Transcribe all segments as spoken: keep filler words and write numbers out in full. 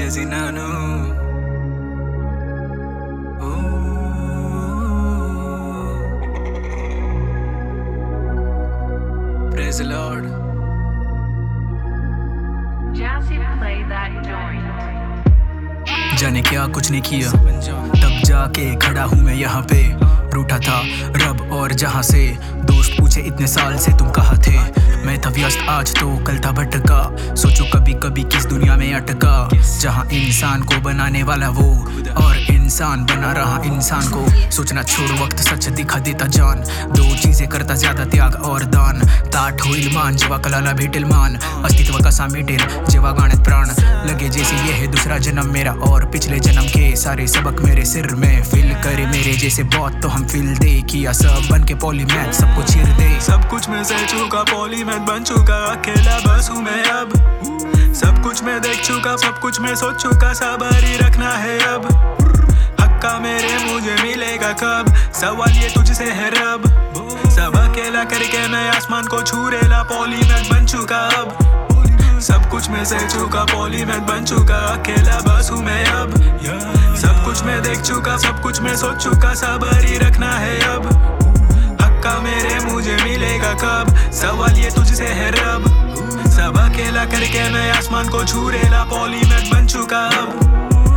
जैसी नानू। Praise the Lord. जाने क्या कुछ नहीं किया, तब जाके खड़ा हूँ मैं यहाँ पे। रूठा था रब और जहाँ से, दोस्त पूछे इतने साल से तुम कहाँ थे। मैं था व्यस्त आज तो कल था भटका, सोचो कभी कभी किस दुनिया में अटका, जहाँ इंसान को बनाने वाला वो और इंसान बना रहा इंसान को। सोचना छोड़ वक्त सच दिखा देता जान, दो चीजें करता ज्यादा त्याग और दान। ताठ होईल मान जेव्हा कलाला भेटेल मान, अस्तित्व कसा मिटेल जेव्हा गाण्यात प्राण लगे। जैसे ये है दूसरा जन्म मेरा और पिछले जन्म के सारे सबक मेरे सिर में फिल करे मेरे जैसे बहुत तो हम फिल दे किया सब बन के पॉलीमैथ सबको चीर दे। सब कुछ मैं सह चुका पॉलीमैथ बन चुका, अकेला बस हूँ मैं अब। सब कुछ मैं देख चुका, सब कुछ मैं सोच चुका, सवारी रखना है अब। हक्का मेरे मुझे मिलेगा कब, सवाल ये तुझसे है रब। सब अकेला करके मैं आसमान को छू रेला, पॉलीमैथ बन चुका अब। सब कुछ मैं सह चुका पॉलीमैथ बन चुका, अकेला बस हूँ मैं अब। सब कुछ मैं देख चुका, सब कुछ मैं सोच चुका, सवारी रखना है अब। हक्का मेरे मुझे मिलेगा कब, सवाल ये तुझसे है रब। सब अकेला करके मैं आसमान को छू रेला, पॉलीमैथ बन चुका अब।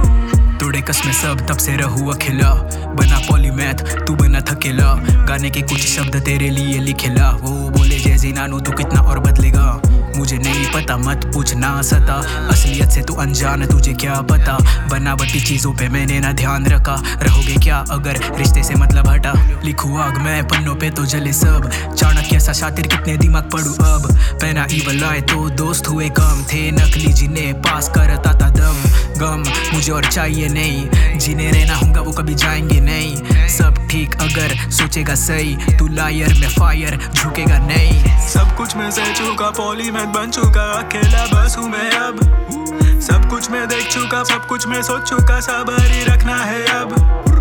तोड़े कसमें सब तब से रहूँ अकेला, बना पॉलीमैथ तू बना थकेला। गाने के कुछ शब्द तेरे लिए लिखेला, वो बोले जैसी नानू तू कितना और बदलेगा। मुझे नहीं पता मत पूछना सता, असलियत से तू अनजान तुझे क्या पता। बनावटी चीजों पे मैंने ना ध्यान रखा, रहोगे क्या अगर रिश्ते से मतलब हटा। लिखूं आग मैं पन्नों पे तो जले सब, चाणक्य सा शातिर कितने दिमाग पढ़ूं अब। पहना ईवल आए तो दोस्त हुए कम, थे नकली जिन्हें पास करता था दम। गम मुझे और चाहिए नहीं, जिन्हें रहना होगा वो कभी जाएंगे नहीं। सब ठीक अगर सोचेगा सही, तू लायर में फायर झुकेगा नहीं। सब कुछ मैं सह चुका पॉलीमैथ बन चुका, अकेला बस हूँ मैं अब। सब कुछ मैं देख चुका, सब कुछ मैं सोच चुका, सवारी रखना है अब।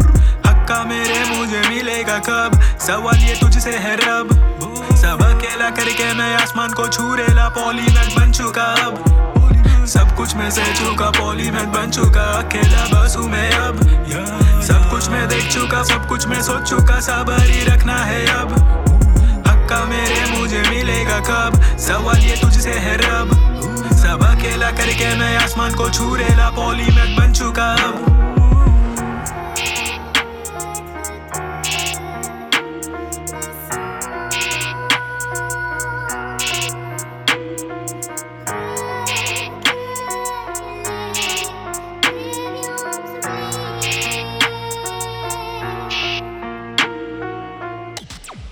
हक्का मेरे मुझे मिलेगा कब, सवाल ये तुझसे है रब। सब अकेला करके मैं आसमान को छू रेला, पॉलीमैथ बन चुका अब। सब कुछ मैं सह चुका पॉलीमैथ बन चुका, अकेला बस हूँ मैं अब। सब कुछ मैं देख चुका, सब कुछ मैं सोच चुका, सवारी रखना है अब। हक्का मेरे मुझे मिलेगा कब, सवाल ये तुझसे है रब। सब अकेला करके मैं आसमान को छू रेला, पॉलीमैथ बन चुका अब।